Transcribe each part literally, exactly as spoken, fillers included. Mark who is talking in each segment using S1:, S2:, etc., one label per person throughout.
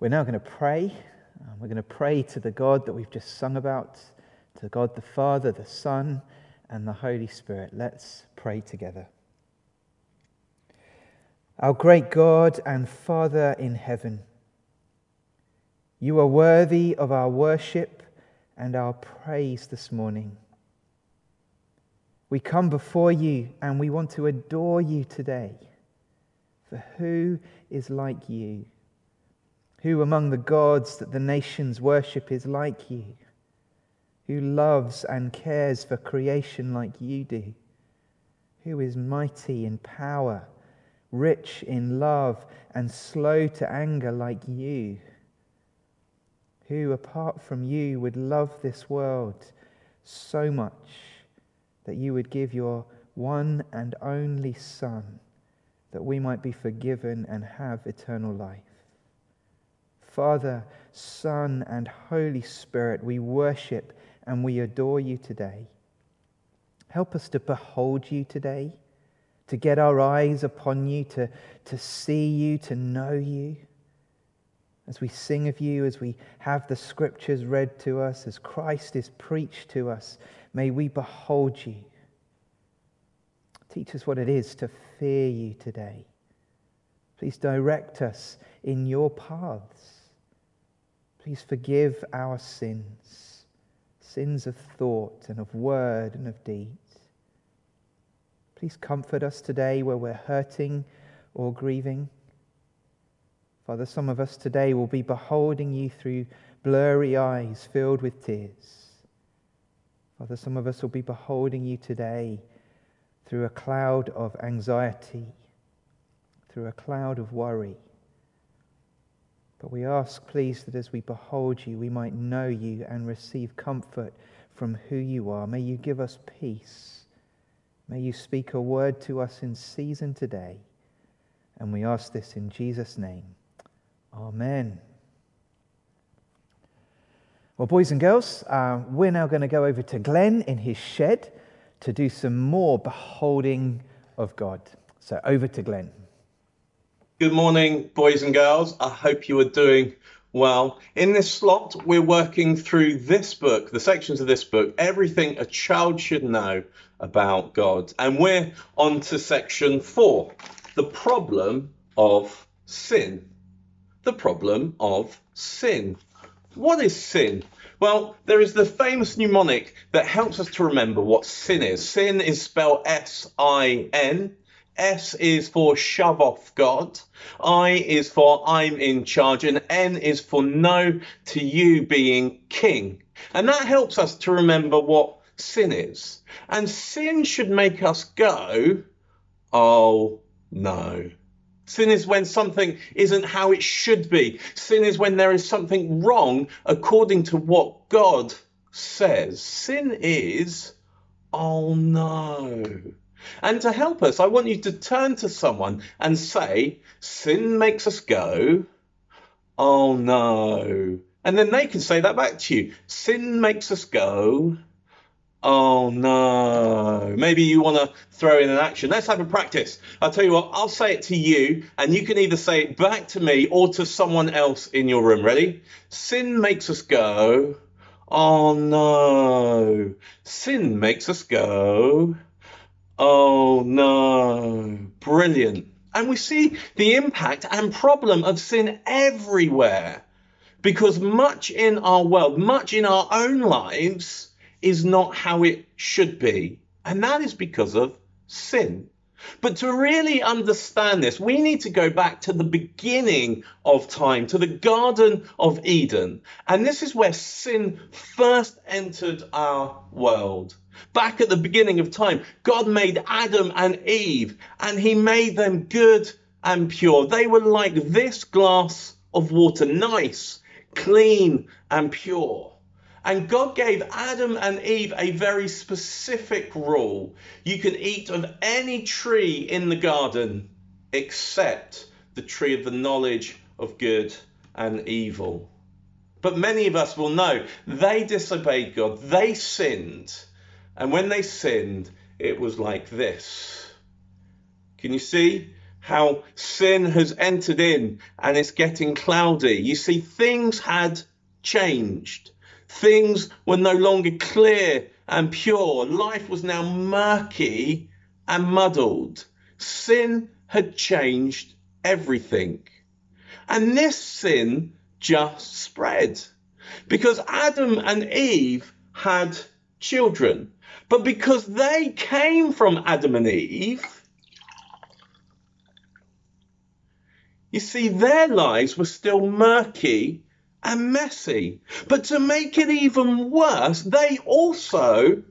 S1: We're now going to pray. Um, we're going to pray to the God that we've just sung about, to God the Father, the Son, and the Holy Spirit. Let's pray together. Our great God and Father in heaven, you are worthy of our worship and our praise this morning. We come before you and we want to adore you today. For who is like you? Who among the gods that the nations worship is like you? Who loves and cares for creation like you do? Who is mighty in power, rich in love, and slow to anger like you? Who, apart from you, would love this world so much that you would give your one and only Son, that we might be forgiven and have eternal life? Father, Son, and Holy Spirit, we worship and we adore you today. Help us to behold you today, to get our eyes upon you, to, to see you, to know you. As we sing of you, as we have the scriptures read to us, as Christ is preached to us, may we behold you. Teach us what it is to fear you today. Please direct us in your paths. Please forgive our sins, sins of thought and of word and of deed. Please comfort us today where we're hurting or grieving. Father, some of us today will be beholding you through blurry eyes filled with tears. Father, some of us will be beholding you today through a cloud of anxiety, through a cloud of worry. But we ask, please, that as we behold you, we might know you and receive comfort from who you are. May you give us peace. May you speak a word to us in season today. And we ask this in Jesus' name. Amen. Well, boys and girls, uh, we're now going to go over to Glenn in his shed to do some more beholding of God. So over to Glenn.
S2: Good morning, boys and girls. I hope you are doing well. In this slot, we're working through this book, the sections of this book, Everything a Child Should Know About God. And we're on to section four, the problem of sin. The problem of sin. What is sin? Well, there is the famous mnemonic that helps us to remember what sin is. Sin is spelled S I N. S is for shove off God. I is for I'm in charge. And N is for no to you being king. And that helps us to remember what sin is. And sin should make us go, oh no. Sin is when something isn't how it should be. Sin is when there is something wrong according to what God says. Sin is, oh no. And to help us, I want you to turn to someone and say, sin makes us go, oh no. And then they can say that back to you. Sin makes us go, oh no. Maybe you want to throw in an action. Let's have a practice. I'll tell you what, I'll say it to you and you can either say it back to me or to someone else in your room. Ready? Sin makes us go, oh no. Sin makes us go, oh no. Brilliant. And we see the impact and problem of sin everywhere, because much in our world, much in our own lives is not how it should be. And that is because of sin. But to really understand this, we need to go back to the beginning of time, to the Garden of Eden. And this is where sin first entered our world. Back at the beginning of time, God made Adam and Eve, and he made them good and pure. They were like this glass of water, nice, clean, and pure. And God gave Adam and Eve a very specific rule. You can eat of any tree in the garden except the tree of the knowledge of good and evil. But many of us will know they disobeyed God. They sinned. And when they sinned, it was like this. Can you see? how sin has entered in and it's getting cloudy. You see, things had changed. Things were no longer clear and pure. Life was now murky and muddled. Sin had changed everything. And this sin just spread. Because Adam and Eve had children. But because they came from Adam and Eve, you see, their lives were still murky and messy. But to make it even worse, they also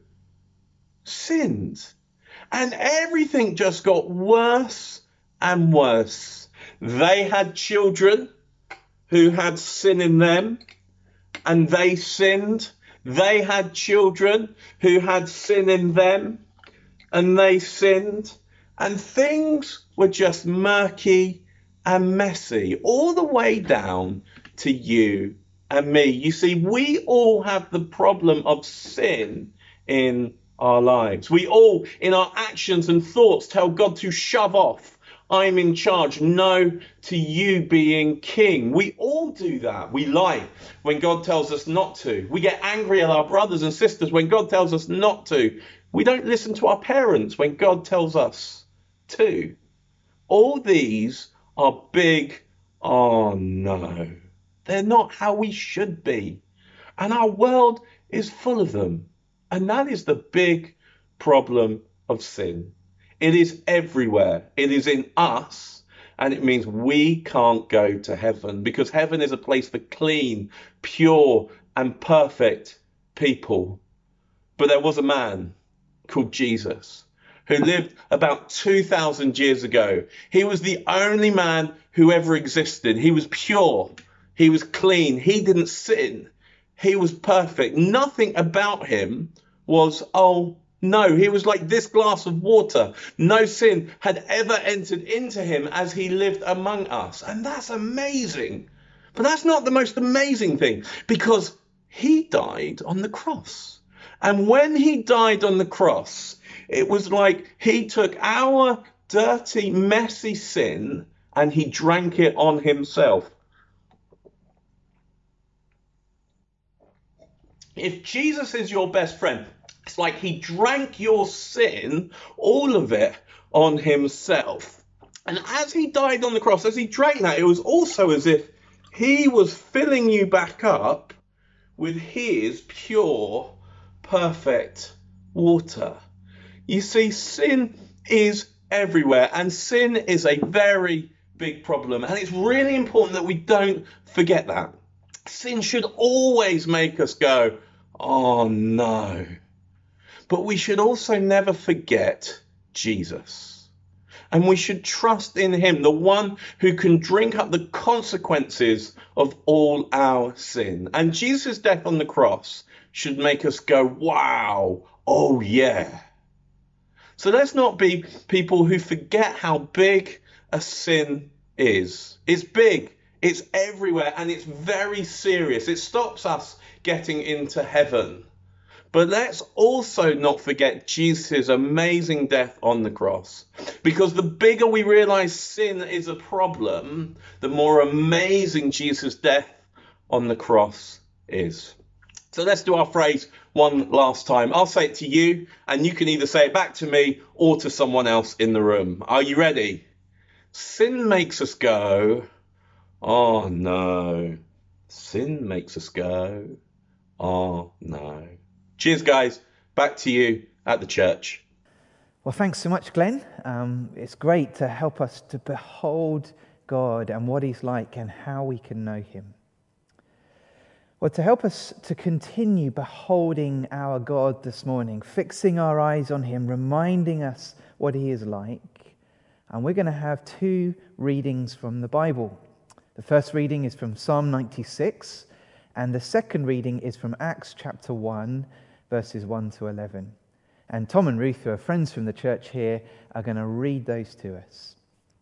S2: sinned. And everything just got worse and worse. They had children who had sin in them, and they sinned. They had children who had sin in them, and they sinned. And things were just murky and messy, all the way down to you and me. You see, we all have the problem of sin in our lives. We all, in our actions and thoughts, tell God to shove off. I'm in charge. No to you being king. We all do that. We lie when God tells us not to. We get angry at our brothers and sisters when God tells us not to. We don't listen to our parents when God tells us to. All these are big, oh no, they're not how we should be. And our world is full of them. And that is the big problem of sin. It is everywhere. It is in us. And it means we can't go to heaven, because heaven is a place for clean, pure and perfect people. But there was a man called Jesus who lived about two thousand years ago. He was the only man who ever existed. He was pure. He was clean. He didn't sin. He was perfect. Nothing about him was, oh no, he was like this glass of water. No sin had ever entered into him as he lived among us. And that's amazing. But that's not the most amazing thing, because he died on the cross. And when he died on the cross, it was like he took our dirty, messy sin and he drank it on himself. If Jesus is your best friend, it's like he drank your sin, all of it, on himself. And as he died on the cross, as he drank that, it was also as if he was filling you back up with his pure, perfect water. You see, sin is everywhere, and sin is a very big problem. And it's really important that we don't forget that. Sin should always make us go, oh no. But we should also never forget Jesus. And we should trust in him, the one who can drink up the consequences of all our sin. And Jesus' death on the cross should make us go, wow, oh yeah. So let's not be people who forget how big a sin is. It's big, it's everywhere, and it's very serious. It stops us getting into heaven. But let's also not forget Jesus' amazing death on the cross. Because the bigger we realize sin is a problem, the more amazing Jesus' death on the cross is. So let's do our phrase one last time. I'll say it to you, and you can either say it back to me or to someone else in the room. Are you ready? Sin makes us go, oh no. Sin makes us go, oh no. Cheers, guys. Back to you at the church.
S1: Well, thanks so much, Glenn. Um, it's great to help us to behold God and what he's like and how we can know him. Well, to help us to continue beholding our God this morning, fixing our eyes on him, reminding us what he is like, and we're going to have two readings from the Bible. The first reading is from Psalm ninety-six, and the second reading is from Acts chapter one, verses one to eleven. And Tom and Ruth, who are friends from the church here, are going to read those to us.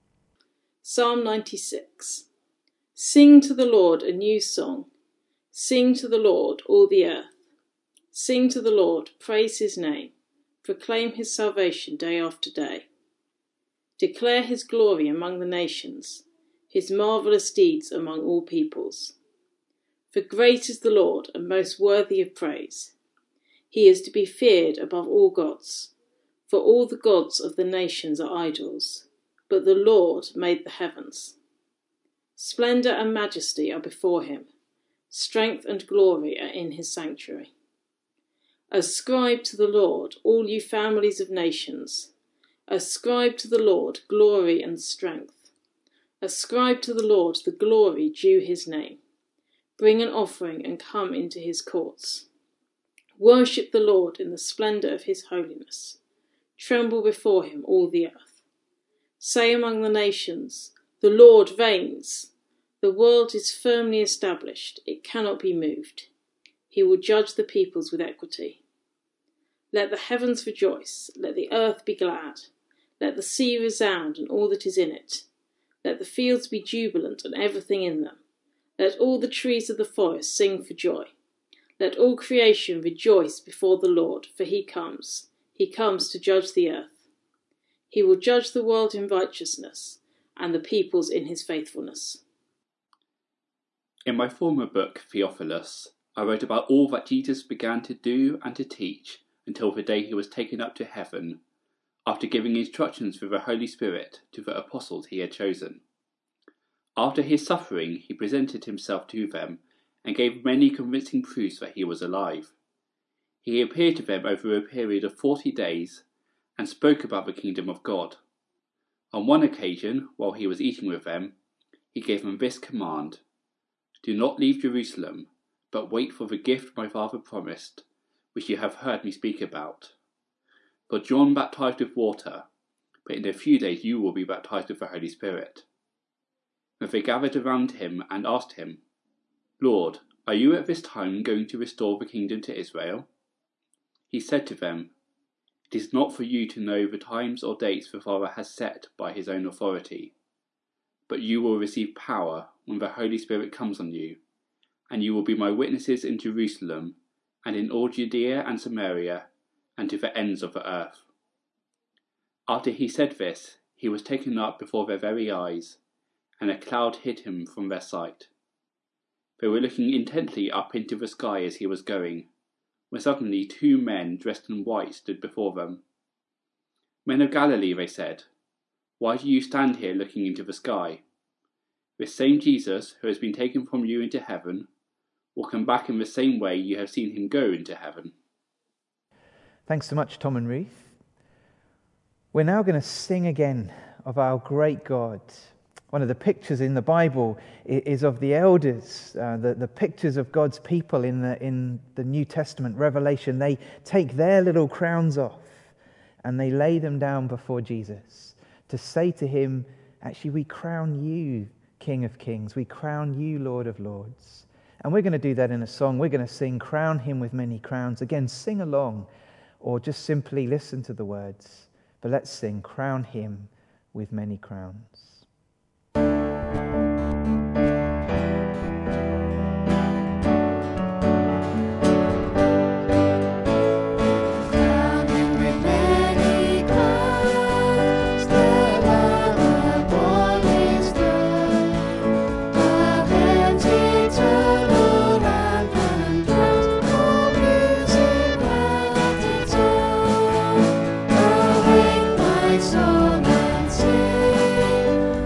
S3: Psalm ninety-six. Sing to the Lord a new song. Sing to the Lord, all the earth. Sing to the Lord, praise his name. Proclaim his salvation day after day. Declare his glory among the nations, his marvellous deeds among all peoples. For great is the Lord, and most worthy of praise. He is to be feared above all gods, for all the gods of the nations are idols, but the Lord made the heavens. Splendour and majesty are before him, strength and glory are in his sanctuary. Ascribe to the Lord, all you families of nations. Ascribe to the Lord glory and strength. Ascribe to the Lord the glory due his name. Bring an offering and come into his courts. Worship the Lord in the splendour of his holiness. Tremble before him, all the earth. Say among the nations, the Lord reigns. The world is firmly established, it cannot be moved. He will judge the peoples with equity. Let the heavens rejoice, let the earth be glad. Let the sea resound and all that is in it. Let the fields be jubilant and everything in them. Let all the trees of the forest sing for joy. Let all creation rejoice before the Lord, for he comes. He comes to judge the earth. He will judge the world in righteousness, and the peoples in his faithfulness.
S4: In my former book, Theophilus, I wrote about all that Jesus began to do and to teach until the day he was taken up to heaven, after giving instructions through the Holy Spirit to the apostles he had chosen. After his suffering, he presented himself to them and gave many convincing proofs that he was alive. He appeared to them over a period of forty days and spoke about the kingdom of God. On one occasion, while he was eating with them, he gave them this command: "Do not leave Jerusalem, but wait for the gift my Father promised, which you have heard me speak about. For John baptized with water, but in a few days you will be baptized with the Holy Spirit." Then they gathered around him and asked him, "Lord, are you at this time going to restore the kingdom to Israel?" He said to them, "It is not for you to know the times or dates the Father has set by his own authority, but you will receive power when the Holy Spirit comes on you, and you will be my witnesses in Jerusalem and in all Judea and Samaria and to the ends of the earth." After he said this, he was taken up before their very eyes, and a cloud hid him from their sight. They were looking intently up into the sky as he was going, when suddenly two men dressed in white stood before them. "Men of Galilee," they said, "why do you stand here looking into the sky? This same Jesus, who has been taken from you into heaven, will come back in the same way you have seen him go into heaven."
S1: Thanks so much, Tom and Ruth. We're now going to sing again of our great God. One of the pictures in the Bible is of the elders, uh, the, the pictures of God's people in the, in the New Testament, Revelation. They take their little crowns off and they lay them down before Jesus to say to him, actually, we crown you King of Kings. We crown you Lord of Lords. And we're going to do that in a song. We're going to sing, "Crown him with many crowns." Again, sing along or just simply listen to the words. But let's sing, "Crown him with many crowns."
S5: Soul and sing.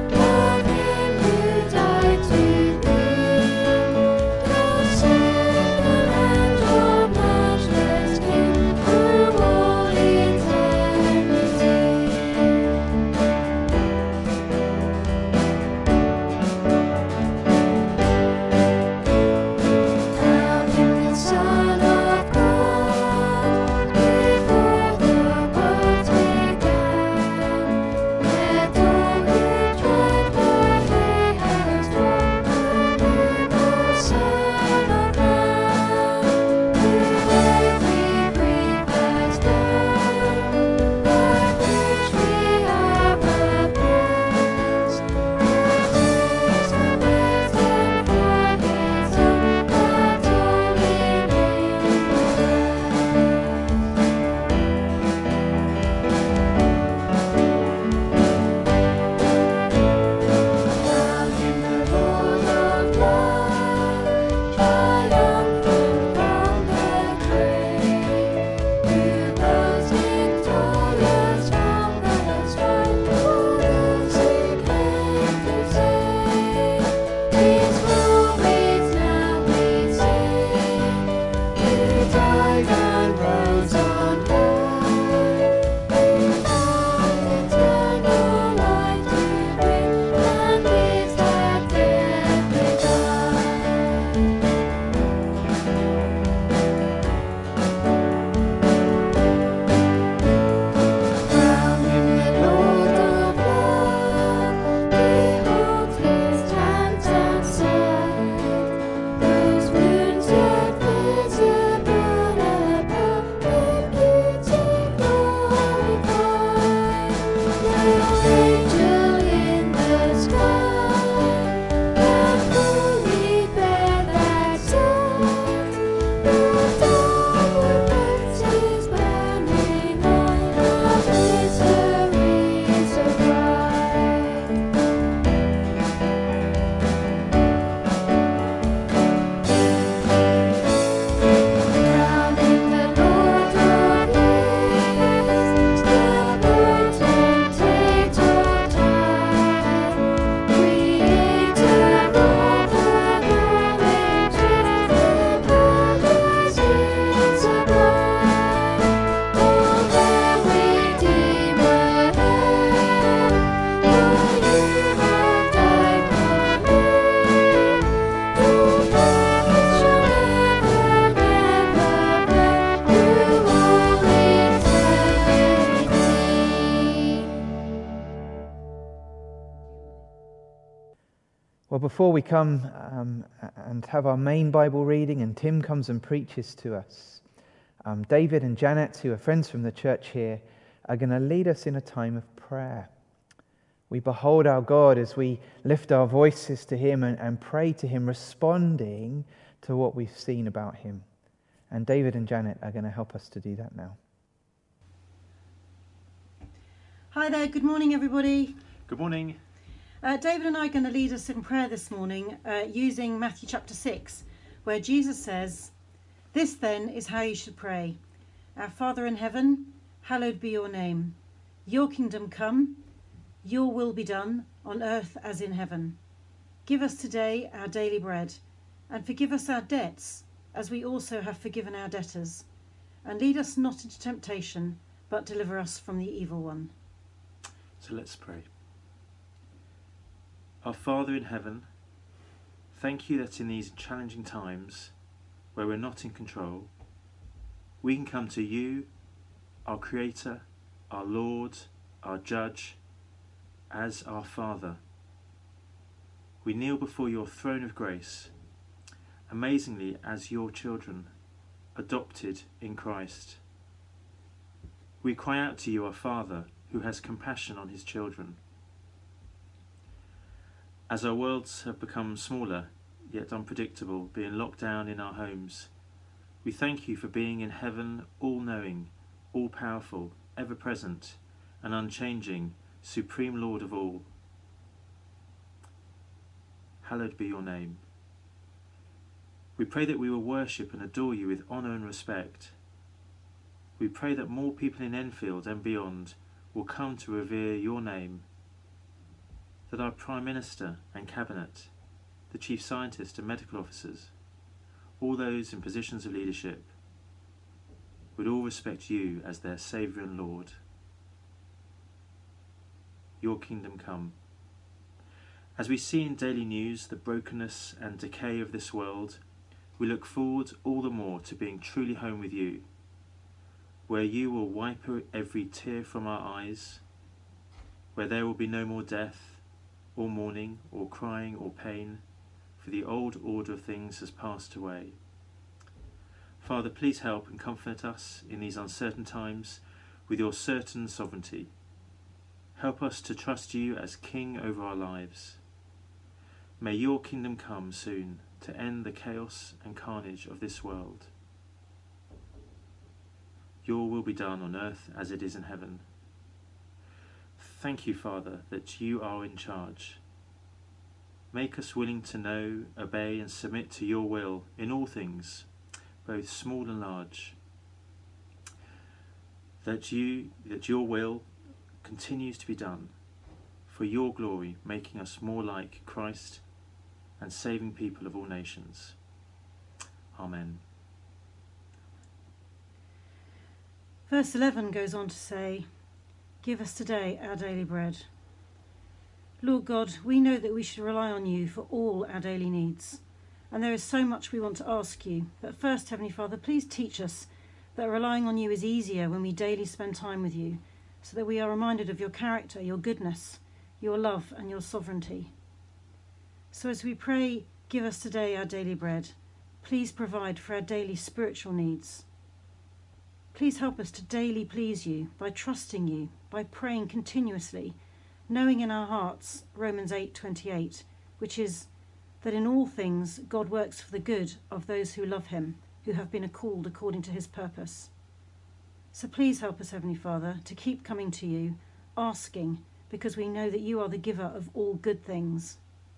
S1: Well, before we come um, and have our main Bible reading and Tim comes and preaches to us, um, David and Janet, who are friends from the church here, are going to lead us in a time of prayer. We behold our God as we lift our voices to him and, and pray to him, responding to what we've seen about him. And David and Janet are going to help us to do that now.
S5: Hi there, good morning everybody.
S6: Good morning.
S5: Uh, David and I are going to lead us in prayer this morning uh, using Matthew chapter six, where Jesus says, "This then is how you should pray. Our Father in heaven, hallowed be your name. Your kingdom come, your will be done on earth as in heaven. Give us today our daily bread, and forgive us our debts as we also have forgiven our debtors. And lead us not into temptation, but deliver us from the evil one."
S6: So let's pray. Our Father in heaven, thank you that in these challenging times where we're not in control, we can come to you, our Creator, our Lord, our Judge, as our Father. We kneel before your throne of grace, amazingly as your children, adopted in Christ. We cry out to you, our Father, who has compassion on his children. As our worlds have become smaller, yet unpredictable, being locked down in our homes, we thank you for being in heaven, all-knowing, all-powerful, ever-present, and unchanging, supreme Lord of all. Hallowed be your name. We pray that we will worship and adore you with honour and respect. We pray that more people in Enfield and beyond will come to revere your name, that our Prime Minister and Cabinet, the Chief Scientist and medical officers, all those in positions of leadership, would all respect you as their Saviour and Lord. Your kingdom come. As we see in daily news the brokenness and decay of this world, we look forward all the more to being truly home with you, where you will wipe every tear from our eyes, where there will be no more death, or mourning, or crying, or pain, for the old order of things has passed away. Father, please help and comfort us in these uncertain times with your certain sovereignty. Help us to trust you as King over our lives. May your kingdom come soon to end the chaos and carnage of this world. Your will be done on earth as it is in heaven. Thank you, Father, that you are in charge. Make us willing to know, obey and submit to your will in all things, both small and large. That you, that your will continues to be done for your glory, making us more like Christ and saving people of all nations. Amen.
S5: Verse eleven goes on to say, "Give us today our daily bread." Lord God, we know that we should rely on you for all our daily needs, and there is so much we want to ask you. But first, Heavenly Father, please teach us that relying on you is easier when we daily spend time with you, so that we are reminded of your character, your goodness, your love and your sovereignty. So as we pray, "Give us today our daily bread," please provide for our daily spiritual needs. Please help us to daily please you by trusting you, by praying continuously, knowing in our hearts Romans eight twenty-eight, which is that in all things God works for the good of those who love him, who have been called according to his purpose. So please help us, Heavenly Father, to keep coming to you, asking, because we know that you are the giver of all good things.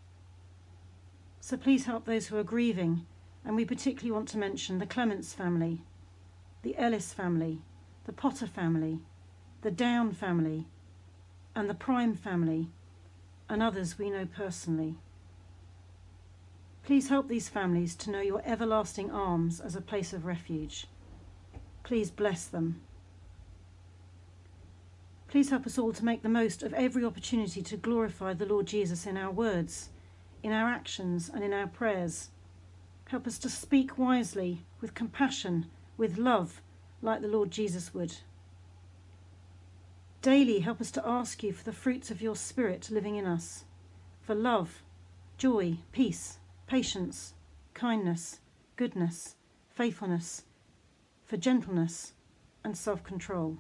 S5: So please help those who are grieving, and we particularly want to mention the Clements family, the Ellis family, the Potter family, the Down family, and the Prime family, and others we know personally. Please help these families to know your everlasting arms as a place of refuge. Please bless them. Please help us all to make the most of every opportunity to glorify the Lord Jesus in our words, in our actions, and in our prayers. Help us to speak wisely, with compassion, with love, like the Lord Jesus would. Daily help us to ask you for the fruits of your Spirit living in us, for love, joy, peace, patience, kindness, goodness, faithfulness, for gentleness and self-control.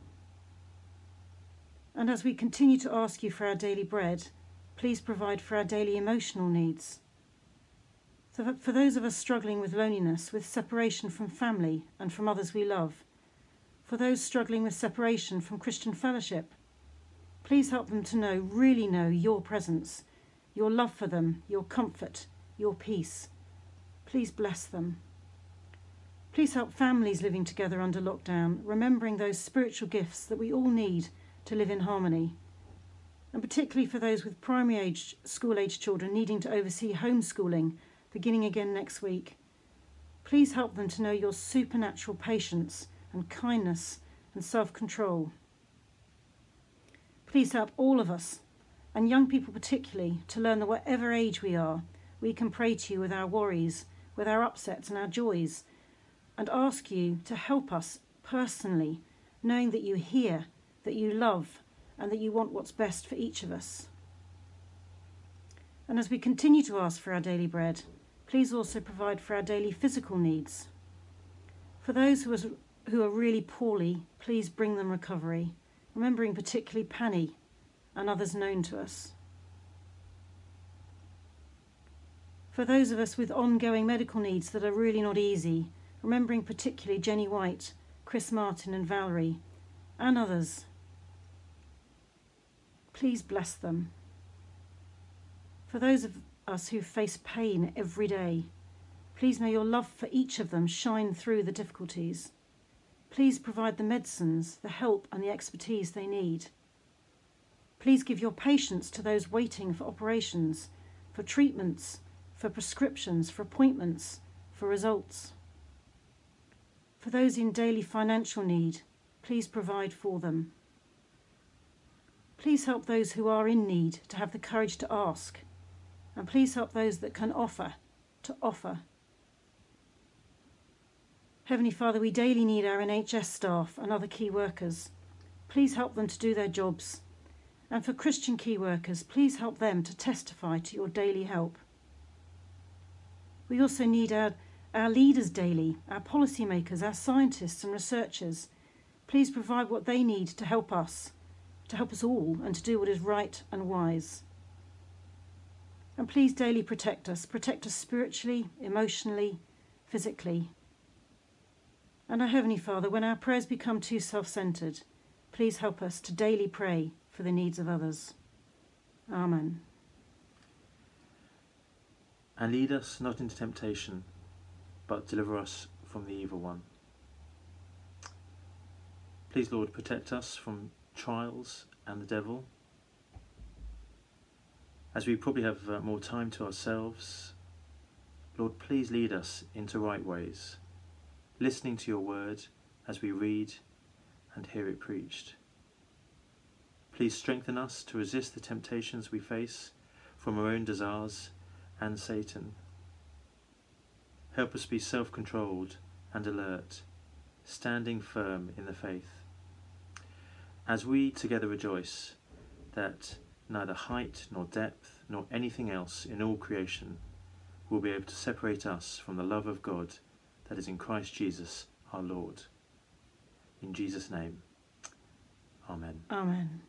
S5: And as we continue to ask you for our daily bread, please provide for our daily emotional needs. So for those of us struggling with loneliness, with separation from family and from others we love, for those struggling with separation from Christian fellowship, please help them to know, really know your presence, your love for them, your comfort, your peace. Please bless them. Please help families living together under lockdown, remembering those spiritual gifts that we all need to live in harmony. And particularly for those with primary age, school-age children needing to oversee homeschooling, beginning again next week. Please help them to know your supernatural patience and kindness and self-control. Please help all of us, and young people particularly, to learn that whatever age we are, we can pray to you with our worries, with our upsets and our joys, and ask you to help us personally, knowing that you hear, that you love, and that you want what's best for each of us. And as we continue to ask for our daily bread, please also provide for our daily physical needs. For those who are, who are really poorly, please bring them recovery, remembering particularly Panny and others known to us. For those of us with ongoing medical needs that are really not easy, remembering particularly Jenny White, Chris Martin and Valerie, and others, please bless them. For those of us who face pain every day, please may your love for each of them shine through the difficulties. Please provide the medicines, the help and the expertise they need. Please give your patience to those waiting for operations, for treatments, for prescriptions, for appointments, for results. For those in daily financial need, please provide for them. Please help those who are in need to have the courage to ask, and please help those that can offer to offer. Heavenly Father, we daily need our N H S staff and other key workers. Please help them to do their jobs. And for Christian key workers, please help them to testify to your daily help. We also need our, our leaders daily, our policymakers, our scientists and researchers. Please provide what they need to help us, to help us all, and to do what is right and wise. And please daily protect us, protect us spiritually, emotionally, physically. And our Heavenly Father, when our prayers become too self-centred, please help us to daily pray for the needs of others. Amen.
S6: And lead us not into temptation, but deliver us from the evil one. Please, Lord, protect us from trials and the devil. As we probably have uh, more time to ourselves, Lord, please lead us into right ways, listening to your word as we read and hear it preached. Please strengthen us to resist the temptations we face from our own desires and Satan. Help us be self-controlled and alert, standing firm in the faith. As we together rejoice that neither height nor depth nor anything else in all creation will be able to separate us from the love of God that is in Christ Jesus our Lord. In Jesus' name, amen.
S5: Amen.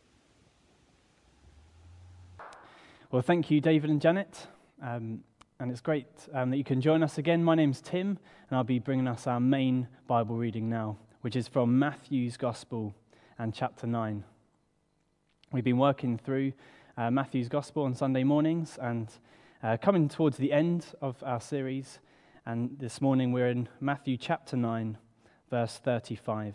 S7: Well, thank you, David and Janet. Um, and it's great um, that you can join us again. My name's Tim, and I'll be bringing us our main Bible reading now, which is from Matthew's Gospel and chapter nine. We've been working through uh, Matthew's Gospel on Sunday mornings and uh, coming towards the end of our series. And this morning we're in Matthew chapter nine, verse thirty-five.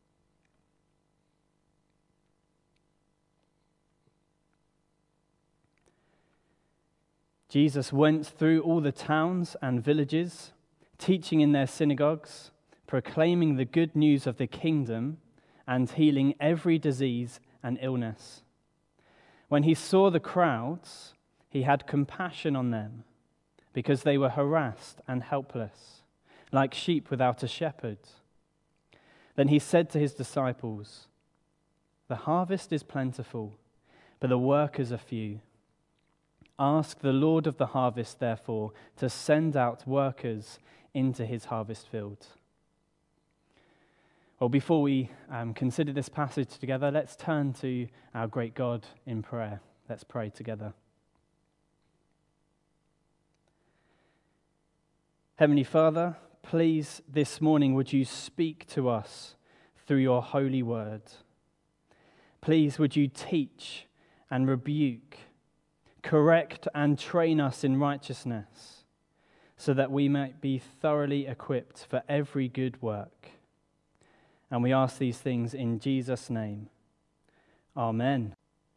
S7: Jesus went through all the towns and villages, teaching in their synagogues, proclaiming the good news of the kingdom, and healing every disease and illness. When he saw the crowds, he had compassion on them, because they were harassed and helpless, like sheep without a shepherd. Then he said to his disciples, "The harvest is plentiful, but the workers are few. Ask the Lord of the harvest, therefore, to send out workers into his harvest field. Well, before we um, consider this passage together, let's turn to our great God in prayer. Let's pray together. Heavenly Father, please this morning would you speak to us through your holy word. Please would you teach and rebuke, correct and train us in righteousness, so that we might be thoroughly equipped for every good work. And we ask these things in Jesus' name. Amen.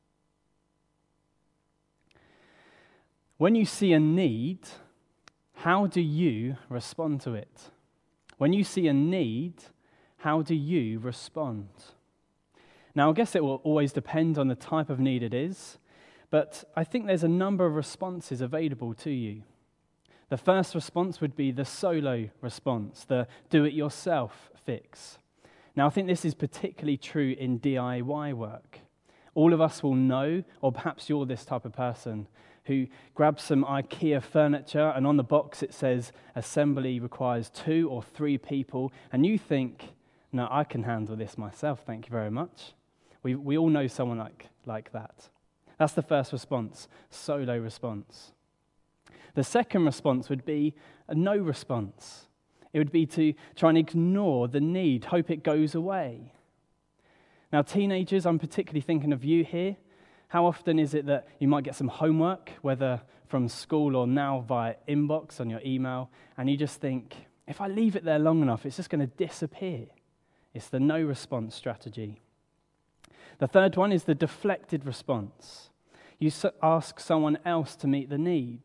S7: When you see a need, how do you respond to it? When you see a need, how do you respond? Now, I guess it will always depend on the type of need it is, but I think there's a number of responses available to you. The first response would be the solo response, the do-it-yourself fix. Now, I think this is particularly true in D I Y work. All of us will know, or perhaps you're this type of person, who grabs some IKEA furniture and on the box it says assembly requires two or three people, and you think, no, I can handle this myself, thank you very much. We we all know someone like, like that. That's the first response, solo response. The second response would be a no response. It would be to try and ignore the need, hope it goes away. Now, teenagers, I'm particularly thinking of you here. How often is it that you might get some homework, whether from school or now via inbox on your email, and you just think, if I leave it there long enough, it's just going to disappear. It's the no response strategy. The third one is the deflected response. You ask someone else to meet the need.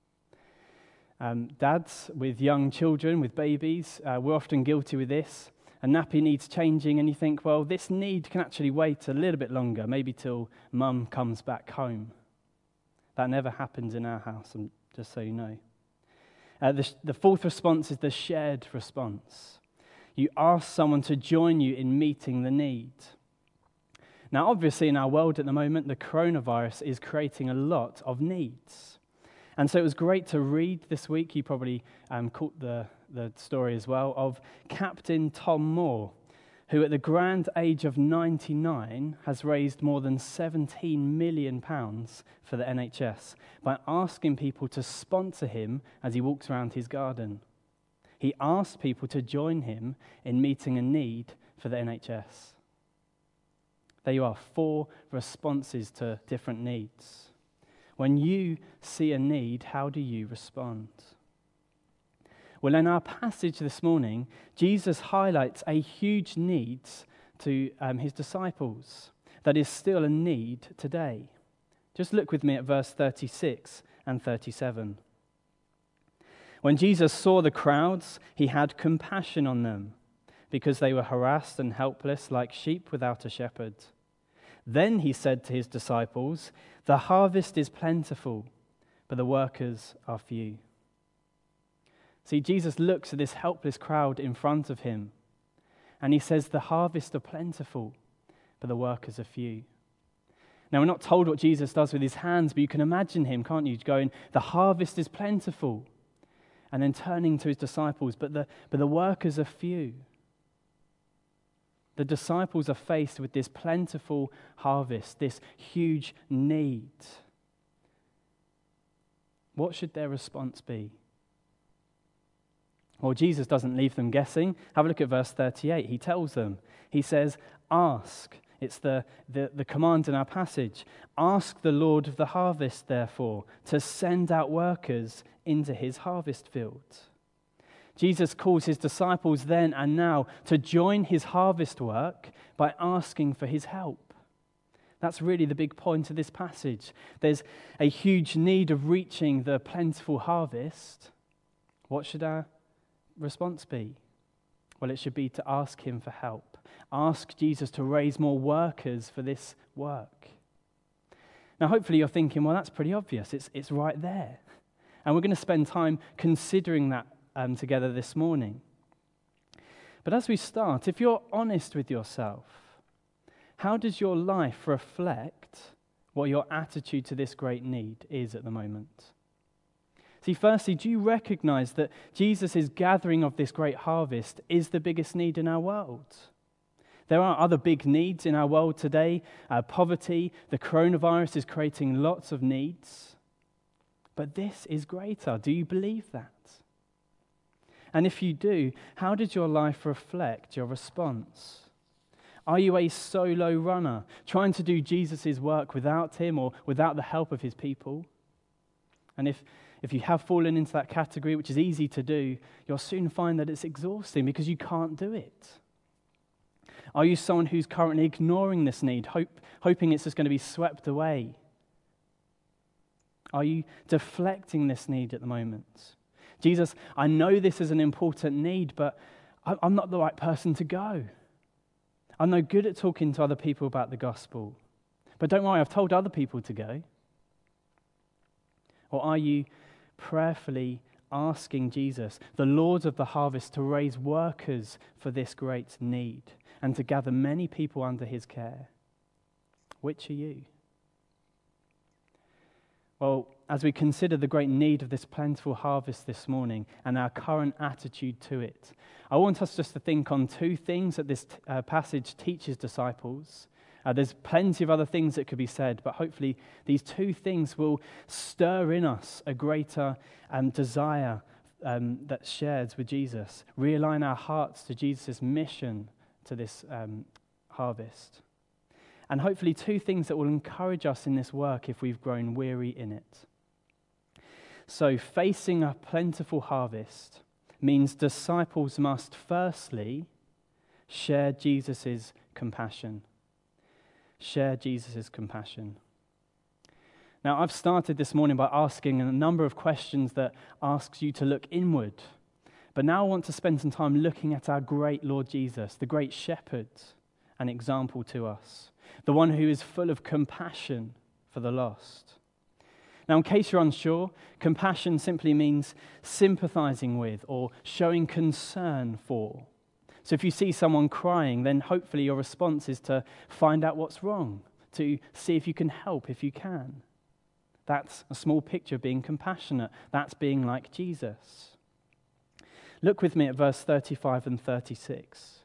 S7: Um, dads with young children, with babies, uh, we're often guilty with this. A nappy needs changing and you think, well, this need can actually wait a little bit longer, maybe till mum comes back home. That never happens in our house, just so you know. Uh, the, the fourth response is the shared response. You ask someone to join you in meeting the need. Now, obviously, in our world at the moment, the coronavirus is creating a lot of needs. And so it was great to read this week, you probably um, caught the, the story as well, of Captain Tom Moore, who at the grand age of ninety-nine has raised more than seventeen million pounds for the N H S by asking people to sponsor him as he walks around his garden. He asked people to join him in meeting a need for the N H S. There you are, four responses to different needs. When you see a need, how do you respond? Well, in our passage this morning, Jesus highlights a huge need to um, his disciples that is still a need today. Just look with me at verse thirty-six and thirty-seven. When Jesus saw the crowds, he had compassion on them because they were harassed and helpless like sheep without a shepherd. Then he said to his disciples, "The harvest is plentiful, but the workers are few." See, Jesus looks at this helpless crowd in front of him, and he says, the harvest are plentiful, but the workers are few. Now, we're not told what Jesus does with his hands, but you can imagine him, can't you, going, the harvest is plentiful, and then turning to his disciples, but the, but the workers are few. The disciples are faced with this plentiful harvest, this huge need. What should their response be? Well, Jesus doesn't leave them guessing. Have a look at verse thirty-eight. He tells them, he says, ask. It's the, the, the command in our passage. Ask the Lord of the harvest, therefore, to send out workers into his harvest field. Jesus calls his disciples then and now to join his harvest work by asking for his help. That's really the big point of this passage. There's a huge need of reaching the plentiful harvest. What should our response be? Well, it should be to ask him for help. Ask Jesus to raise more workers for this work. Now, hopefully you're thinking, well, that's pretty obvious. It's, it's right there. And we're going to spend time considering that um, together this morning. But as we start, if you're honest with yourself, how does your life reflect what your attitude to this great need is at the moment. See, firstly, do you recognize that Jesus' gathering of this great harvest is the biggest need in our world? There are other big needs in our world today. Uh, poverty, the coronavirus is creating lots of needs. But this is greater. Do you believe that? And if you do, how did your life reflect your response? Are you a solo runner, trying to do Jesus' work without him or without the help of his people? And if, if you have fallen into that category, which is easy to do, you'll soon find that it's exhausting because you can't do it. Are you someone who's currently ignoring this need, hope, hoping it's just going to be swept away? Are you deflecting this need at the moment? Jesus, I know this is an important need, but I'm not the right person to go. I'm no good at talking to other people about the gospel. But don't worry, I've told other people to go. Or are you prayerfully asking Jesus, the Lord of the harvest, to raise workers for this great need and to gather many people under his care? Which are you? Well, as we consider the great need of this plentiful harvest this morning and our current attitude to it, I want us just to think on two things that this t- uh, passage teaches disciples. Uh, there's plenty of other things that could be said, but hopefully these two things will stir in us a greater um, desire um, that's shared with Jesus, realign our hearts to Jesus' mission to this um, harvest. And hopefully two things that will encourage us in this work if we've grown weary in it. So facing a plentiful harvest means disciples must firstly share Jesus' compassion. Share Jesus' compassion. Now, I've started this morning by asking a number of questions that asks you to look inward. But now I want to spend some time looking at our great Lord Jesus, the great shepherd, an example to us, the one who is full of compassion for the lost. Now, in case you're unsure, compassion simply means sympathizing with or showing concern for. So if you see someone crying, then hopefully your response is to find out what's wrong, to see if you can help if you can. That's a small picture of being compassionate. That's being like Jesus. Look with me at verse thirty-five and thirty-six.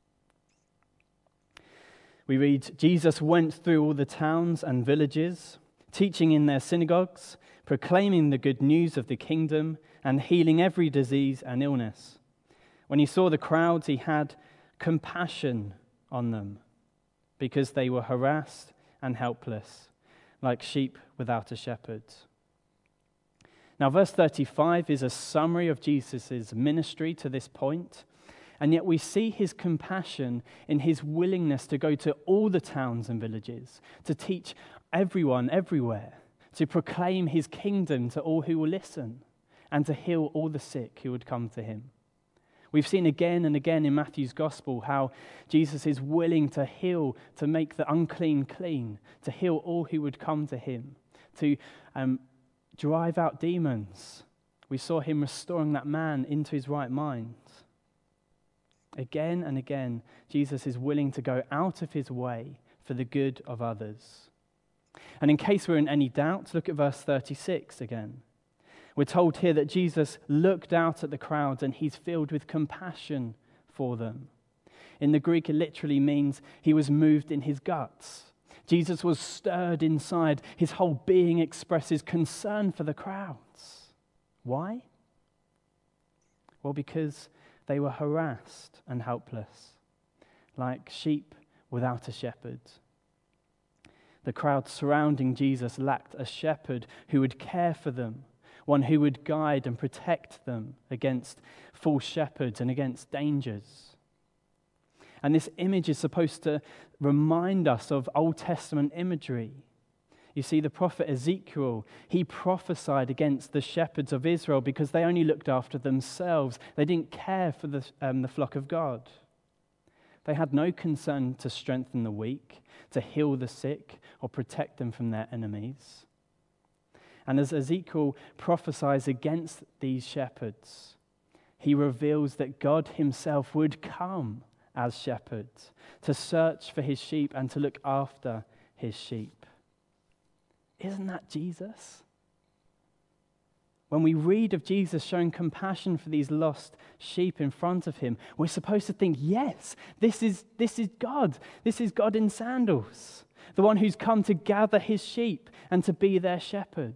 S7: We read, Jesus went through all the towns and villages, teaching in their synagogues, proclaiming the good news of the kingdom, and healing every disease and illness. When he saw the crowds, he had compassion on them, because they were harassed and helpless, like sheep without a shepherd. Now, verse thirty-five is a summary of Jesus' ministry to this point, and yet we see his compassion in his willingness to go to all the towns and villages, to teach everyone everywhere, to proclaim his kingdom to all who will listen, and to heal all the sick who would come to him. We've seen again and again in Matthew's gospel how Jesus is willing to heal, to make the unclean clean, to heal all who would come to him, to um, drive out demons. We saw him restoring that man into his right mind. Again and again, Jesus is willing to go out of his way for the good of others. And in case we're in any doubt, look at verse thirty-six again. We're told here that Jesus looked out at the crowds and he's filled with compassion for them. In the Greek, it literally means he was moved in his guts. Jesus was stirred inside. His whole being expresses concern for the crowds. Why? Well, because they were harassed and helpless, like sheep without a shepherd. The crowd surrounding Jesus lacked a shepherd who would care for them, one who would guide and protect them against false shepherds and against dangers. And this image is supposed to remind us of Old Testament imagery. You see, the prophet Ezekiel, he prophesied against the shepherds of Israel because they only looked after themselves. They didn't care for the, um, the flock of God. They had no concern to strengthen the weak, to heal the sick, or protect them from their enemies. And as Ezekiel prophesies against these shepherds, he reveals that God himself would come as shepherd, to search for his sheep and to look after his sheep. Isn't that Jesus? When we read of Jesus showing compassion for these lost sheep in front of him, we're supposed to think, yes, this is, this is God. This is God in sandals, the one who's come to gather his sheep and to be their shepherd.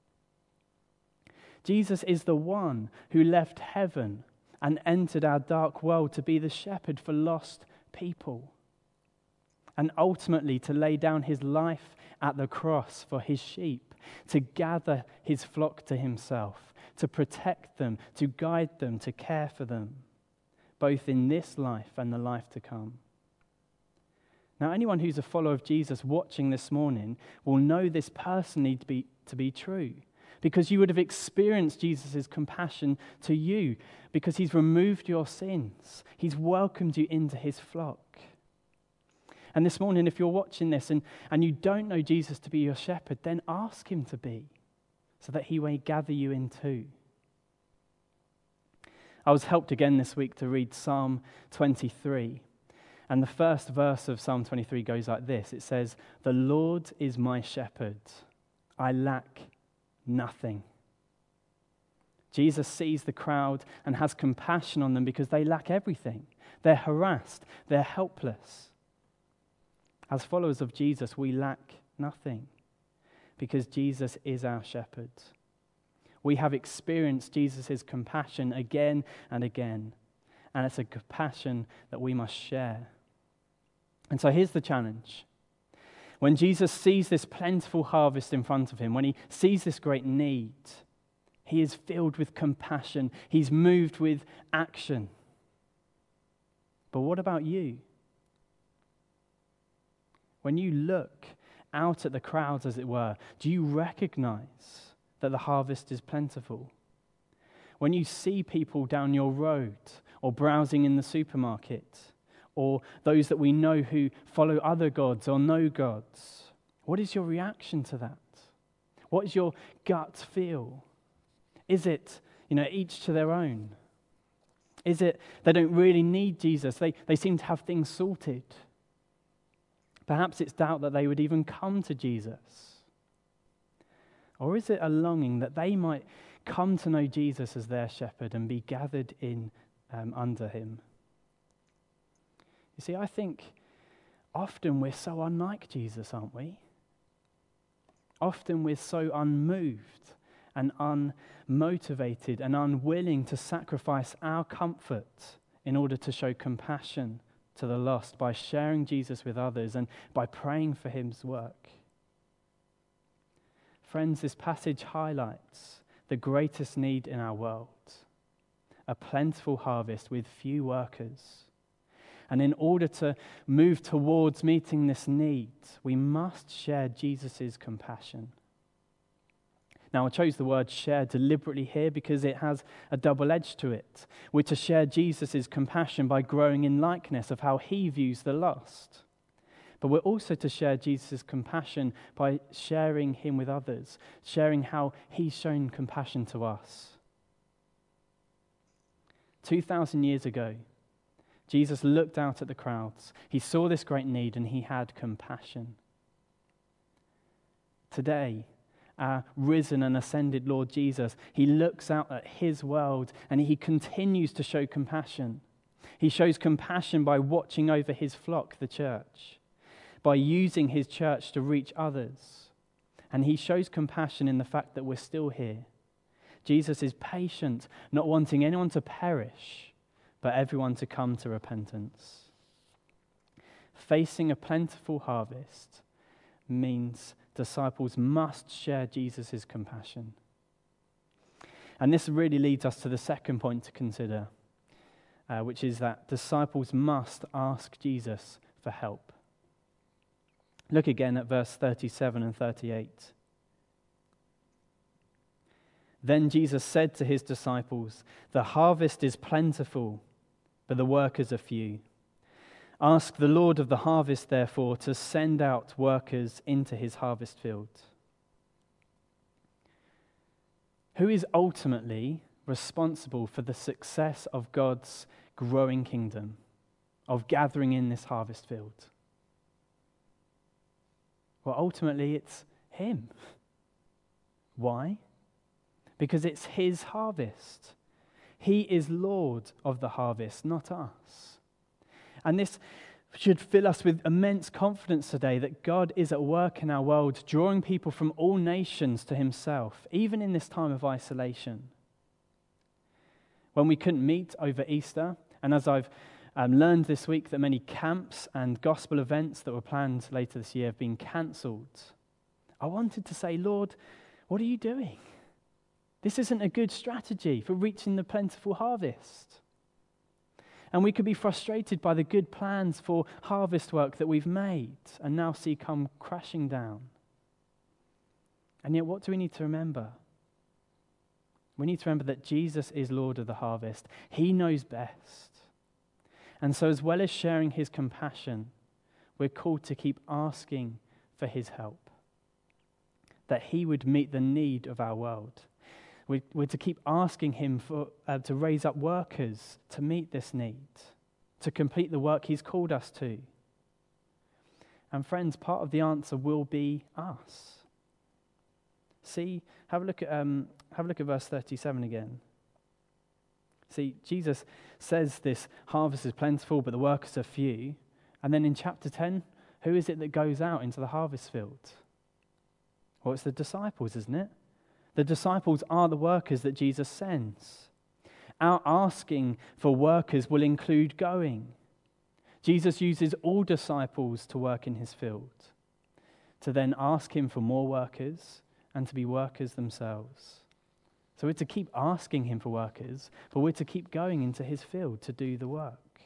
S7: Jesus is the one who left heaven and entered our dark world to be the shepherd for lost people, and ultimately to lay down his life at the cross for his sheep, to gather his flock to himself, to protect them, to guide them, to care for them, both in this life and the life to come. Now, anyone who's a follower of Jesus watching this morning will know this personally to be, to be true, because you would have experienced Jesus' compassion to you, because he's removed your sins. He's welcomed you into his flock. And this morning, if you're watching this and, and you don't know Jesus to be your shepherd, then ask him to be, so that he may gather you in too. I was helped again this week to read Psalm twenty-three. And the first verse of Psalm twenty-three goes like this. It says, "The Lord is my shepherd. I lack nothing." Jesus sees the crowd and has compassion on them because they lack everything. They're harassed. They're helpless. As followers of Jesus, we lack nothing because Jesus is our shepherd. We have experienced Jesus' compassion again and again, and it's a compassion that we must share. And so here's the challenge. When Jesus sees this plentiful harvest in front of him, when he sees this great need, he is filled with compassion. He's moved with action. But what about you? When you look out at the crowds, as it were, do you recognize that the harvest is plentiful? When you see people down your road or browsing in the supermarket, or those that we know who follow other gods or no gods, what is your reaction to that? What is your gut feel? Is it, you know, each to their own? Is it they don't really need Jesus? They, they seem to have things sorted. Perhaps it's doubt that they would even come to Jesus. Or is it a longing that they might come to know Jesus as their shepherd and be gathered in um, under him? You see, I think often we're so unlike Jesus, aren't we? Often we're so unmoved and unmotivated and unwilling to sacrifice our comfort in order to show compassion to the lost by sharing Jesus with others and by praying for his work. Friends, this passage highlights the greatest need in our world, a plentiful harvest with few workers. And in order to move towards meeting this need, we must share Jesus' compassion. Now, I chose the word share deliberately here because it has a double edge to it. We're to share Jesus' compassion by growing in likeness of how he views the lost. But we're also to share Jesus' compassion by sharing him with others, sharing how he's shown compassion to us. two thousand years ago, Jesus looked out at the crowds. He saw this great need and he had compassion. Today, our risen and ascended Lord Jesus, he looks out at his world and he continues to show compassion. He shows compassion by watching over his flock, the church, by using his church to reach others. And he shows compassion in the fact that we're still here. Jesus is patient, not wanting anyone to perish, but everyone to come to repentance. Facing a plentiful harvest means disciples must share Jesus' compassion. And this really leads us to the second point to consider, uh, which is that disciples must ask Jesus for help. Look again at verse thirty-seven and thirty-eight. Then Jesus said to his disciples, "The harvest is plentiful, but the workers are few. Ask the Lord of the harvest, therefore, to send out workers into his harvest field." Who is ultimately responsible for the success of God's growing kingdom, of gathering in this harvest field? Well, ultimately, it's him. Why? Because it's his harvest. He is Lord of the harvest, not us. And this should fill us with immense confidence today that God is at work in our world, drawing people from all nations to himself, even in this time of isolation. When we couldn't meet over Easter, and as I've um, learned this week that many camps and gospel events that were planned later this year have been cancelled, I wanted to say, Lord, what are you doing? This isn't a good strategy for reaching the plentiful harvest. And we could be frustrated by the good plans for harvest work that we've made and now see come crashing down. And yet, what do we need to remember? We need to remember that Jesus is Lord of the harvest. He knows best. And so, as well as sharing his compassion, we're called to keep asking for his help, that he would meet the need of our world. We're to keep asking him for, uh, to raise up workers to meet this need, to complete the work he's called us to. And friends, part of the answer will be us. See, have a look at um, have a look at verse thirty-seven again. See, Jesus says this harvest is plentiful, but the workers are few. And then in chapter ten, who is it that goes out into the harvest field? Well, it's the disciples, isn't it? The disciples are the workers that Jesus sends. Our asking for workers will include going. Jesus uses all disciples to work in his field, to then ask him for more workers and to be workers themselves. So we're to keep asking him for workers, but we're to keep going into his field to do the work.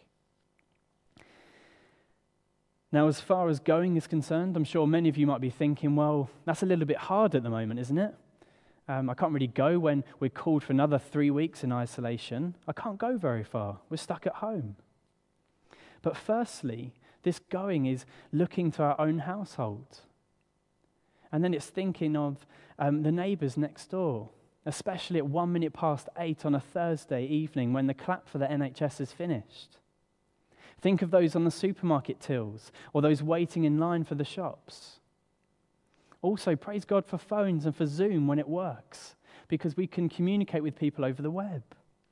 S7: Now, as far as going is concerned, I'm sure many of you might be thinking, well, that's a little bit hard at the moment, isn't it? Um, I can't really go when we're called for another three weeks in isolation. I can't go very far. We're stuck at home. But firstly, this going is looking to our own household. And then it's thinking of um, the neighbours next door, especially at one minute past eight on a Thursday evening when the clap for the N H S is finished. Think of those on the supermarket tills or those waiting in line for the shops. Also, praise God for phones and for Zoom when it works, because we can communicate with people over the web.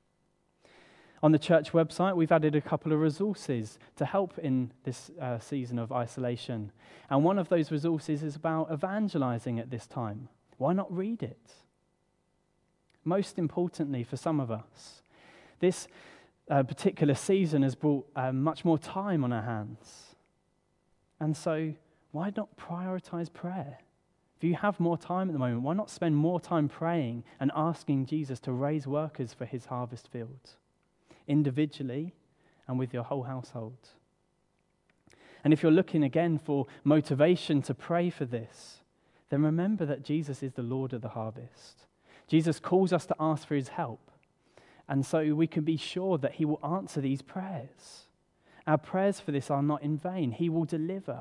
S7: On the church website, we've added a couple of resources to help in this uh, season of isolation. And one of those resources is about evangelizing at this time. Why not read it? Most importantly, for some of us, this uh, particular season has brought uh, much more time on our hands. And so, why not prioritize prayer? If you have more time at the moment, why not spend more time praying and asking Jesus to raise workers for his harvest field, individually and with your whole household? And if you're looking again for motivation to pray for this, then remember that Jesus is the Lord of the harvest. Jesus calls us to ask for his help, and so we can be sure that he will answer these prayers. Our prayers for this are not in vain. He will deliver.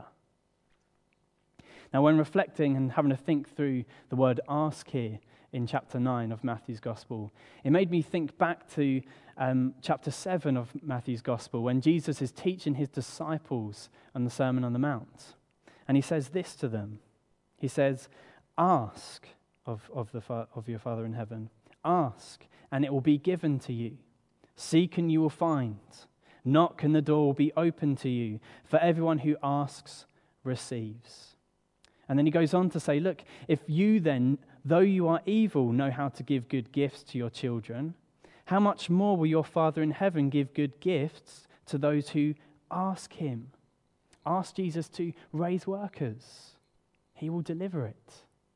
S7: Now, when reflecting and having to think through the word ask here in chapter nine of Matthew's Gospel, it made me think back to um, chapter seven of Matthew's Gospel when Jesus is teaching his disciples on the Sermon on the Mount. And he says this to them. He says, ask of, of, the, of your Father in heaven. Ask, and it will be given to you. Seek, and you will find. Knock, and the door will be opened to you. For everyone who asks receives. And then he goes on to say, look, if you then, though you are evil, know how to give good gifts to your children, how much more will your Father in heaven give good gifts to those who ask him? Ask Jesus to raise workers. He will deliver it.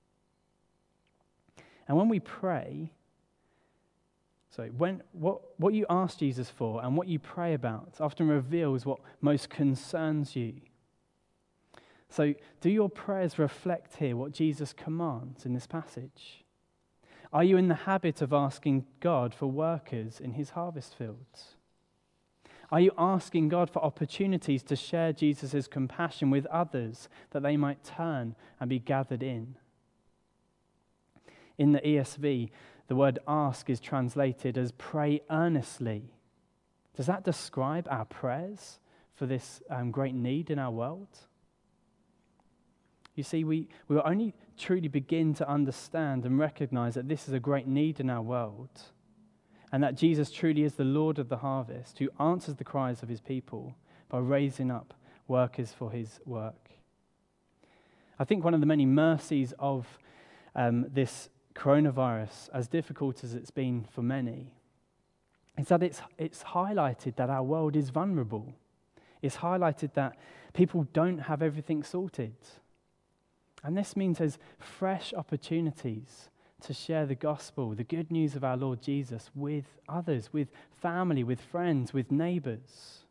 S7: And when we pray, so when what, what you ask Jesus for and what you pray about often reveals what most concerns you. So do your prayers reflect here what Jesus commands in this passage? Are you in the habit of asking God for workers in his harvest fields? Are you asking God for opportunities to share Jesus' compassion with others that they might turn and be gathered in? In the E S V, the word ask is translated as pray earnestly. Does that describe our prayers for this um, great need in our world? You see, we, we will only truly begin to understand and recognize that this is a great need in our world, and that Jesus truly is the Lord of the harvest who answers the cries of his people by raising up workers for his work. I think one of the many mercies of um, this coronavirus, as difficult as it's been for many, is that it's, it's highlighted that our world is vulnerable. It's highlighted that people don't have everything sorted. And this means there's fresh opportunities to share the gospel, the good news of our Lord Jesus, with others, with family, with friends, with neighbours.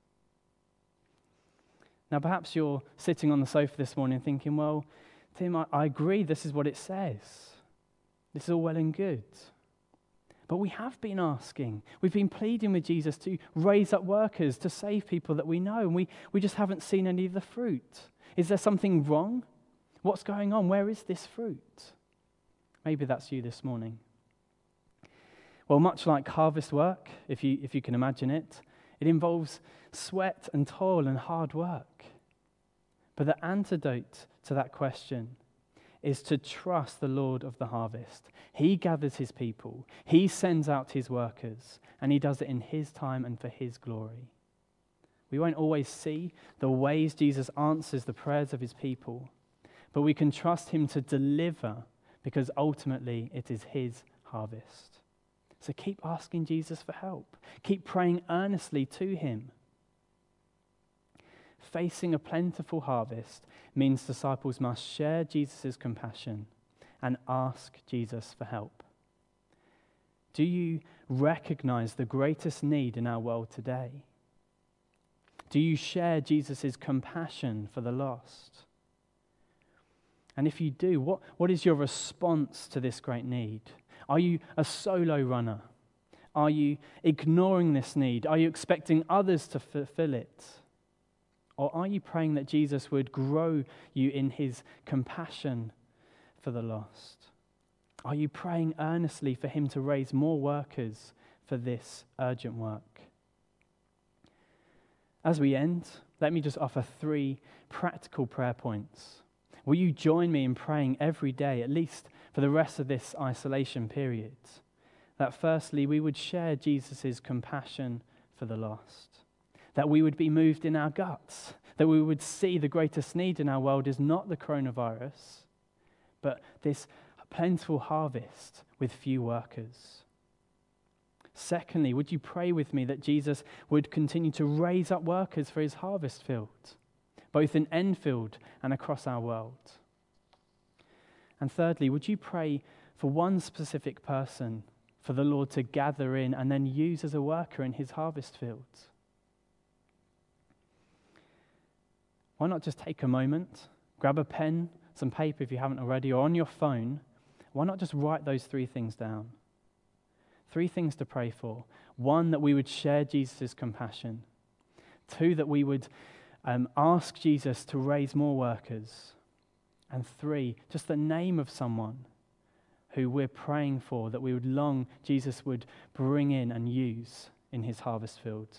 S7: Now, perhaps you're sitting on the sofa this morning thinking, well, Tim, I, I agree, this is what it says. This is all well and good. But we have been asking, we've been pleading with Jesus to raise up workers, to save people that we know, and we, we just haven't seen any of the fruit. Is there something wrong? What's going on? Where is this fruit? Maybe that's you this morning. Well, much like harvest work, if you if you can imagine it, it involves sweat and toil and hard work. But the antidote to that question is to trust the Lord of the harvest. He gathers his people, he sends out his workers, and he does it in his time and for his glory. We won't always see the ways Jesus answers the prayers of his people, but we can trust him to deliver because ultimately it is his harvest. So keep asking Jesus for help. Keep praying earnestly to him. Facing a plentiful harvest means disciples must share Jesus' compassion and ask Jesus for help. Do you recognize the greatest need in our world today? Do you share Jesus' compassion for the lost? And if you do, what, what is your response to this great need? Are you a solo runner? Are you ignoring this need? Are you expecting others to fulfill it? Or are you praying that Jesus would grow you in his compassion for the lost? Are you praying earnestly for him to raise more workers for this urgent work? As we end, let me just offer three practical prayer points. Will you join me in praying every day, at least for the rest of this isolation period? That firstly, we would share Jesus' compassion for the lost. That we would be moved in our guts. That we would see the greatest need in our world is not the coronavirus, but this plentiful harvest with few workers. Secondly, would you pray with me that Jesus would continue to raise up workers for his harvest field, both in Enfield and across our world? And thirdly, would you pray for one specific person for the Lord to gather in and then use as a worker in his harvest field? Why not just take a moment, grab a pen, some paper if you haven't already, or on your phone, why not just write those three things down? Three things to pray for. One, that we would share Jesus' compassion. Two, that we would um, ask Jesus to raise more workers. And three, just the name of someone who we're praying for, that we would long Jesus would bring in and use in his harvest field.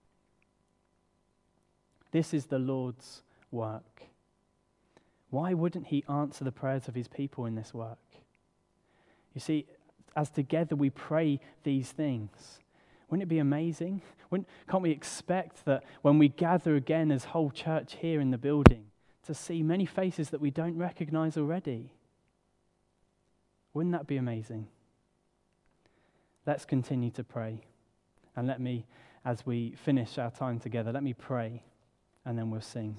S7: This is the Lord's work. Why wouldn't he answer the prayers of his people in this work? You see, as together we pray these things, wouldn't it be amazing? Wouldn't, can't we expect that when we gather again as whole church here in the building to see many faces that we don't recognize already? Wouldn't that be amazing? Let's continue to pray. And let me, as we finish our time together, let me pray and then we'll sing.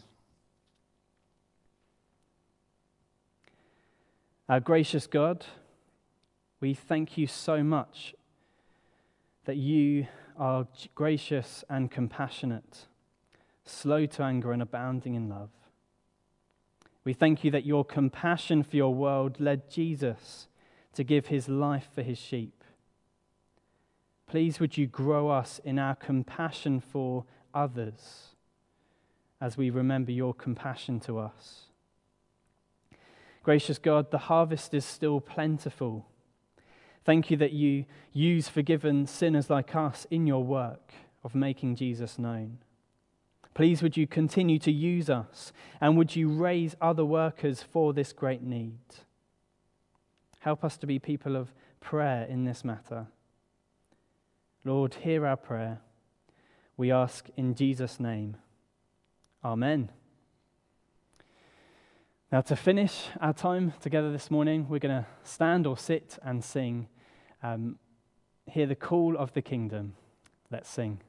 S7: Our gracious God, we thank you so much that you are gracious and compassionate, slow to anger and abounding in love. We thank you that your compassion for your world led Jesus to give his life for his sheep. Please would you grow us in our compassion for others as we remember your compassion to us. Gracious God, the harvest is still plentiful. Thank you that you use forgiven sinners like us in your work of making Jesus known. Please would you continue to use us, and would you raise other workers for this great need? Help us to be people of prayer in this matter. Lord, hear our prayer. We ask in Jesus' name. Amen. Now, to finish our time together this morning, we're going to stand or sit and sing. Um, hear the call of the kingdom. Let's sing.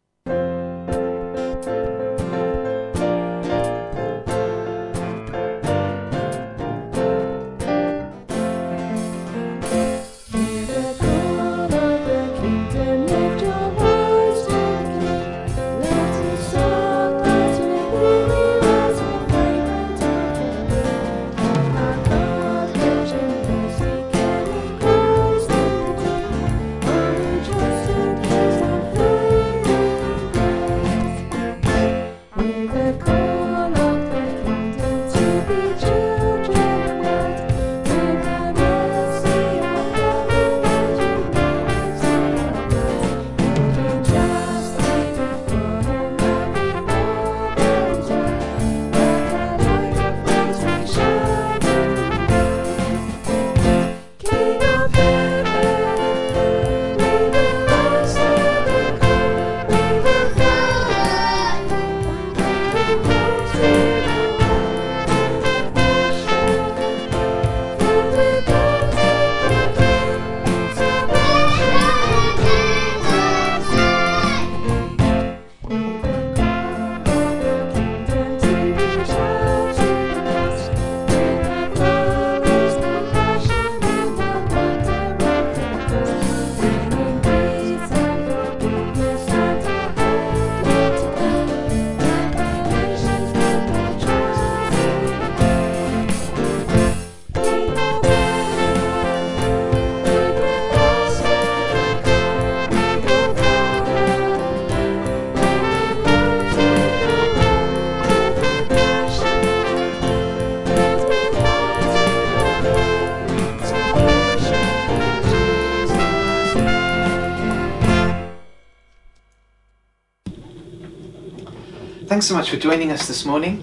S1: Thanks so much for joining us this morning.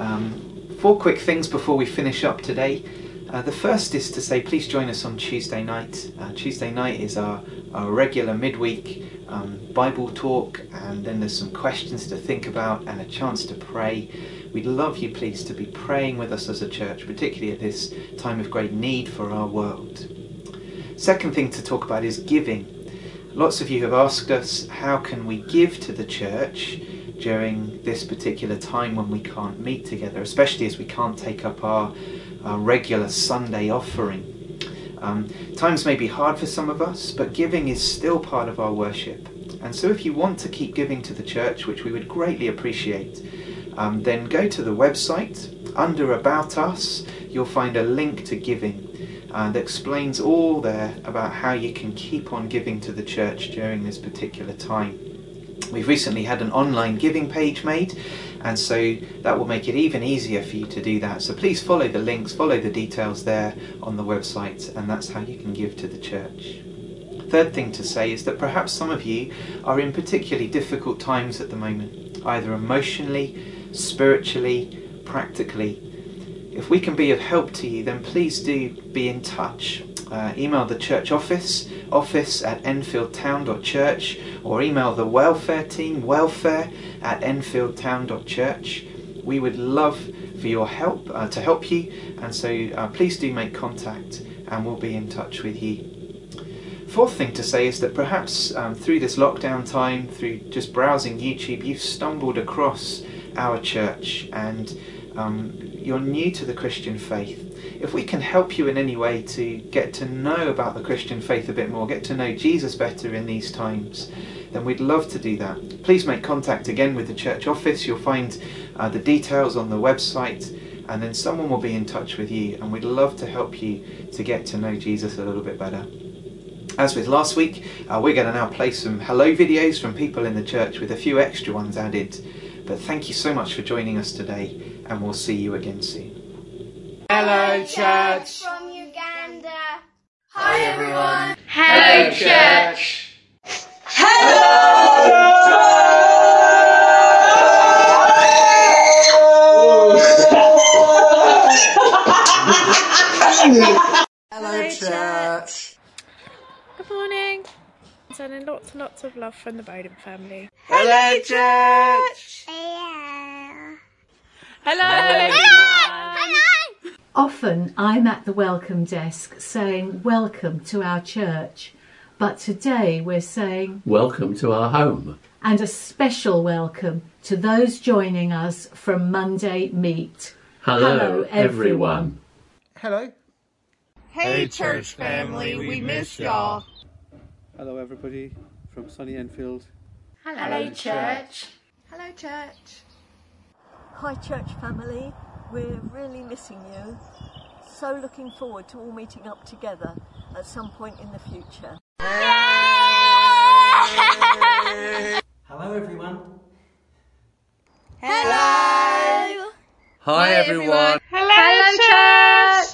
S1: Um, four quick things before we finish up today. Uh, the first is to say please join us on Tuesday night. Uh, Tuesday night is our, our regular midweek um, Bible talk, and then there's some questions to think about and a chance to pray. We'd love you please to be praying with us as a church, particularly at this time of great need for our world. Second thing to talk about is giving. Lots of you have asked us, how can we give to the church during this particular time when we can't meet together, especially as we can't take up our, our regular Sunday offering. Um, times may be hard for some of us, but giving is still part of our worship. And so if you want to keep giving to the church, which we would greatly appreciate, um, then go to the website. Under About Us, you'll find a link to giving uh, that explains all there about how you can keep on giving to the church during this particular time. We've recently had an online giving page made, and so that will make it even easier for you to do that. So please follow the links, follow the details there on the website, and that's how you can give to the church. Third thing to say is that perhaps some of you are in particularly difficult times at the moment, either emotionally, spiritually, practically. If we can be of help to you, then please do be in touch. Uh, email the church office, office at enfield town dot church, or email the welfare team, welfare at enfield town dot church. We would love for your help, uh, to help you, and so uh, please do make contact and we'll be in touch with you. Fourth thing to say is that perhaps um, through this lockdown time, through just browsing YouTube, you've stumbled across our church and um, you're new to the Christian faith. If we can help you in any way to get to know about the Christian faith a bit more, get to know Jesus better in these times, then we'd love to do that. Please make contact again with the church office. You'll find uh, the details on the website, and then someone will be in touch with you, and we'd love to help you to get to know Jesus a little bit better. As with last week, uh, we're going to now play some hello videos from people in the church with a few extra ones added. But thank you so much for joining us today, and we'll see you again soon.
S8: Hello, church.
S9: From Uganda.
S8: Hi, everyone.
S9: Hello, church.
S8: Hello, church.
S9: morning. Sending lots and lots of love from the Bowden family.
S8: Hello, church!
S9: Hello.
S8: Hello.
S9: Hello.
S10: Often I'm at the welcome desk saying welcome to our church, but today we're saying
S11: welcome to our home.
S10: And a special welcome to those joining us from Monday Meet.
S11: Hello,
S10: Hello everyone.
S12: Hello.
S8: Hey church family, we miss y'all.
S13: Hello everybody from sunny Enfield.
S8: Hello, Hello church.
S14: Hello church. Hi church family, we're really missing you. So looking forward to all meeting up together at some point in the future.
S15: Hello everyone.
S8: Hello.
S11: Hi, Hi everyone.
S8: Hello, Hello church.